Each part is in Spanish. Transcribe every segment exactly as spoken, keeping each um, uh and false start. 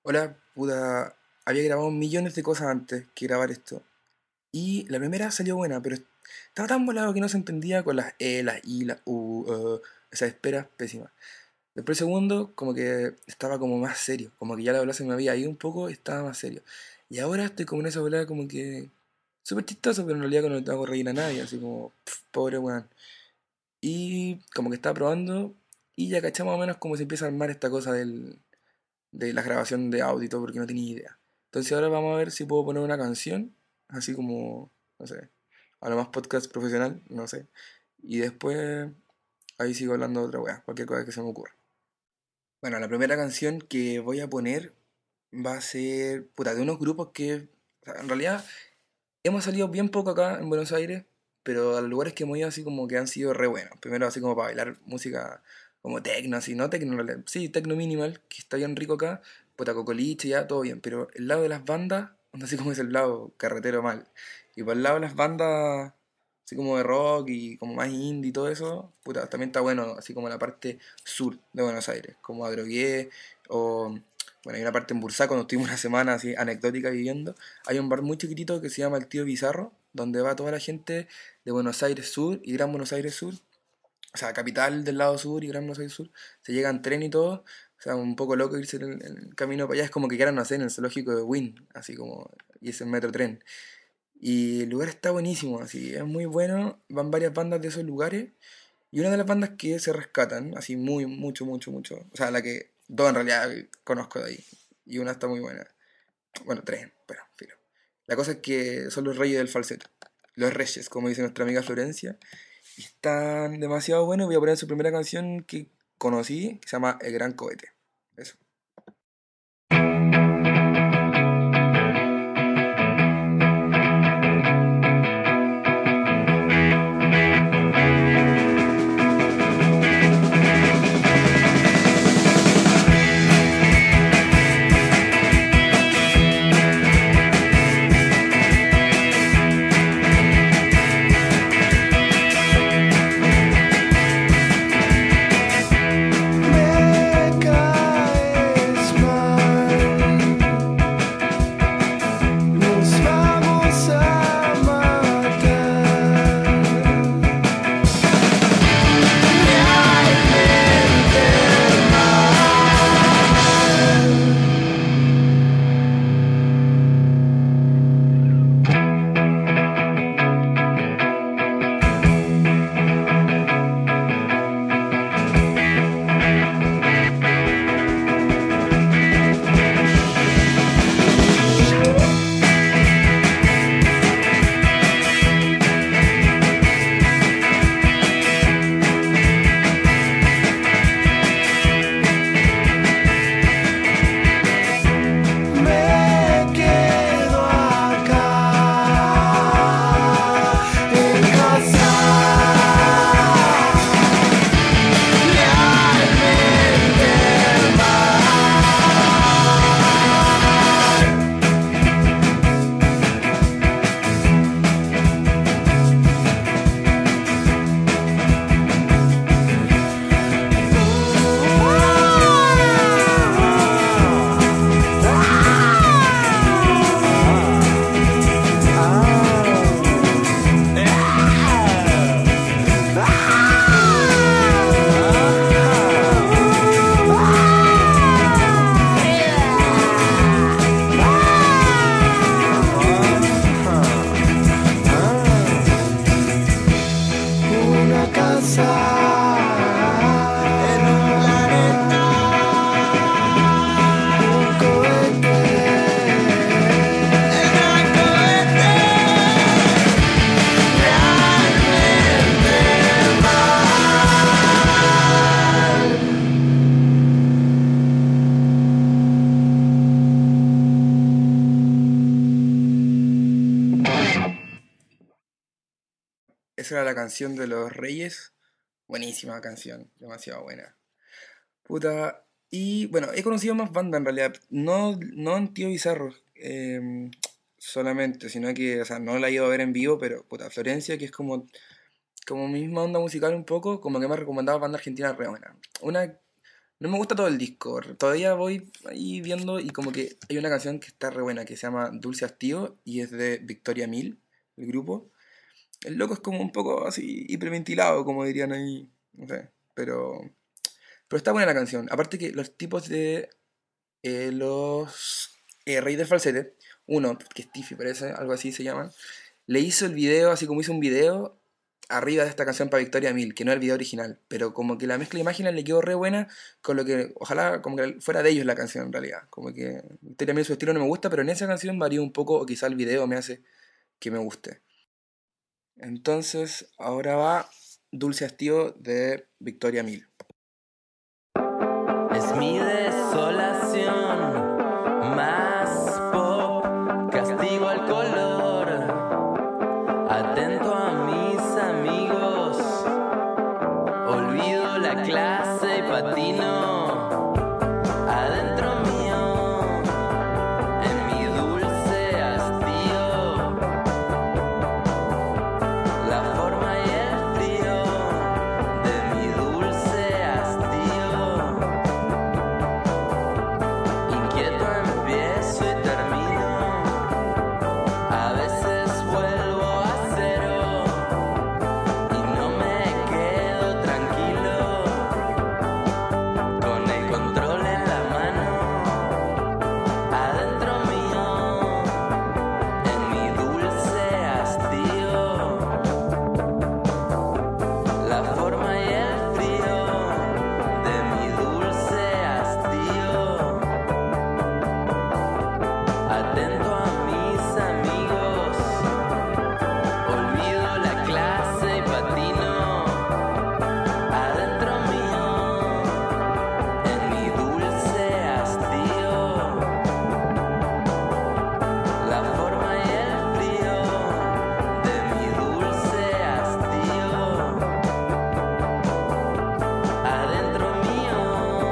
Hola, puta, había grabado millones de cosas antes que grabar esto. Y la primera salió buena, pero estaba tan volado que no se entendía con las E, las I, las U, uh, esa espera pésima. Después el segundo, como que estaba como más serio, como que ya la bola se me había ido un poco, estaba más serio. Y ahora estoy como en esa bola como que súper chistoso, pero en realidad no le hago reír a nadie, así como, pf, pobre weón. Y como que estaba probando y ya caché más o menos cómo se empieza a armar esta cosa del, de la grabación de audio y todo porque no tenía idea. Entonces ahora vamos a ver si puedo poner una canción, así como, no sé, a lo más podcast profesional, no sé. Y después ahí sigo hablando de otra weá, cualquier cosa que se me ocurra. Bueno, la primera canción que voy a poner va a ser, puta, de unos grupos que, o sea, en realidad hemos salido bien poco acá en Buenos Aires, pero a los lugares que hemos ido así como que han sido re buenos. Primero así como para bailar música como tecno, así, no tecno, en realidad, sí, tecno minimal, que está bien rico acá, puta cocoliche, ya, todo bien, pero el lado de las bandas, no sé cómo es el lado carretero mal. Y por el lado de las bandas, así como de rock y como más indie y todo eso, puta, también está bueno, así como la parte sur de Buenos Aires, como Adrogué o... Bueno, hay una parte en Bursaco, donde estuvimos una semana así anecdótica viviendo. Hay un bar muy chiquitito que se llama El Tío Bizarro, donde va toda la gente de Buenos Aires Sur y Gran Buenos Aires Sur, o sea, capital del lado sur y Gran Buenos Aires Sur. Se llega en tren y todo, o sea, un poco loco irse en el, en el camino para allá. Es como que quieran, no sé, en el zoológico de Wynn, así como, y es el metro tren. Y el lugar está buenísimo, así, es muy bueno. Van varias bandas de esos lugares. Y una de las bandas que se rescatan, así muy, mucho, mucho, mucho, o sea, la que dos en realidad conozco de ahí, y una está muy buena. Bueno, tres, pero, filo. La cosa es que son los reyes del falseto. Los reyes, como dice nuestra amiga Florencia. Y están demasiado buenos. Voy a poner su primera canción que conocí, que se llama El Gran Cohete. Eso. Me caes mal, nos vamos a matar. Realmente me quedo acá en casa. Realmente una casa en un planeta, un cohete, el gran cohete, realmente Esa era la canción de los reyes. Buenísima canción, demasiado buena. Puta. Y bueno, he conocido más bandas en realidad. No, no en Tío Bizarro em, solamente, sino que, o sea, no la he ido a ver en vivo, pero puta, Florencia, que es como, como mi misma onda musical un poco, como que me ha recomendado bandas argentinas re buenas. Una No me gusta todo el disco. Todavía voy ahí viendo y como que hay una canción que está re buena que se llama Dulce Hastío y es de Victoria Mil, el grupo. El loco es como un poco así hiperventilado, como dirían ahí. No sé. Pero, pero está buena la canción. Aparte que los tipos de eh, los eh, Reyes del Falsete, uno, que es Tiffy parece, algo así se llaman, le hizo el video, así como hizo un video arriba de esta canción para Victoria Mil, que no es el video original, pero como que la mezcla de imágenes le quedó re buena, con lo que ojalá como que fuera de ellos la canción en realidad. Como que Victoria Mil su estilo no me gusta, pero en esa canción varía un poco, o quizá el video me hace que me guste. Entonces, ahora va Dulce Hastío de Victoria Mil. Es mi desolación, más pop, castigo al color, atento a mis amigos, olvido la clase y patino, adentro mío, en mi dulce hastío, la forma y el frío de mi dulce hastío. Inquieto empiezo y termino, a veces vuelvo a cero y no me quedo tranquilo con el control en la mano, adentro mío, en mi dulce hastío, la forma y el frío de mi dulce hastío. Atento a mis amigos, olvido la clase y patino, adentro mío, en mi dulce hastío, la forma y el frío de mi dulce hastío, adentro mío.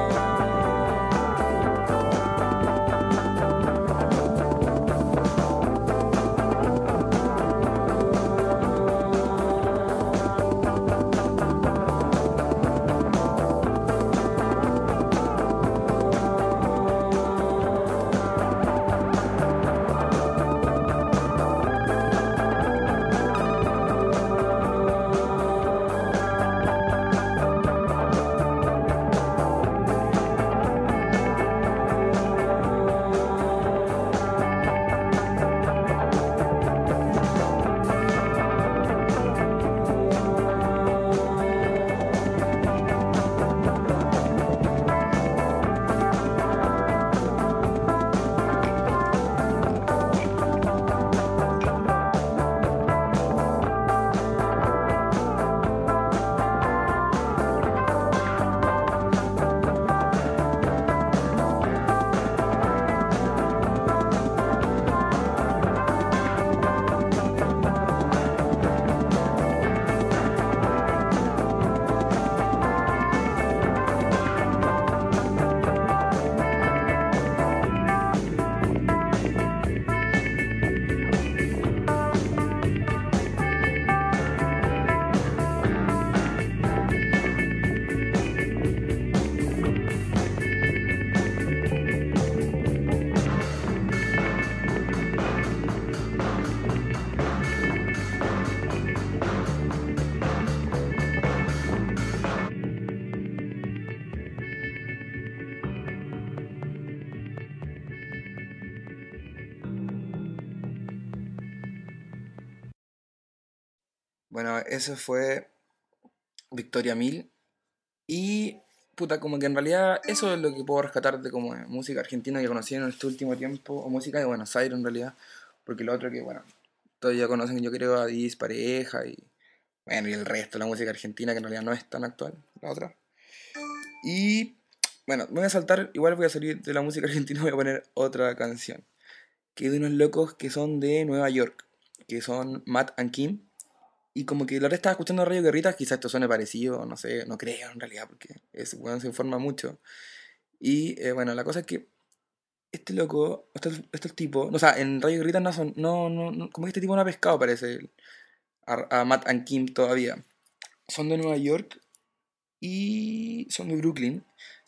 Bueno, eso fue Victoria Mil. Y, puta, como que en realidad eso es lo que puedo rescatar de como de música argentina que conocí en este último tiempo, o música de Buenos Aires en realidad, porque lo otro que, bueno, todos ya conocen, yo creo, a Dis, Pareja y, bueno, y el resto de la música argentina que en realidad no es tan actual, la otra. Y, bueno, me voy a saltar, igual voy a salir de la música argentina, voy a poner otra canción, que es de unos locos que son de Nueva York, que son Matt and Kim. Y como que la hora estaba escuchando Radio Guerritas, quizás esto suene parecido, no sé, no creo en realidad, porque es, bueno, se informa mucho. Y eh, bueno, la cosa es que este loco, este, este tipo, o sea, en Radio Guerritas no son, no, no, no- como que este tipo no ha pescado, parece, a, a Matt and Kim todavía. Son de Nueva York y son de Brooklyn.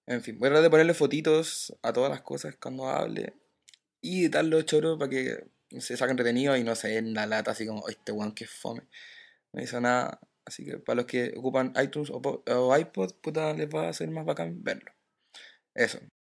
En fin, voy a tratar de ponerle fotitos a todas las cosas cuando hable y editarlo choro para que se saque entretenido y no se den la lata así como, "Ay, este weón que fome. No hizo nada". Así que para los que ocupan iTunes o, po- o iPod, puta, les va a ser más bacán verlo. Eso.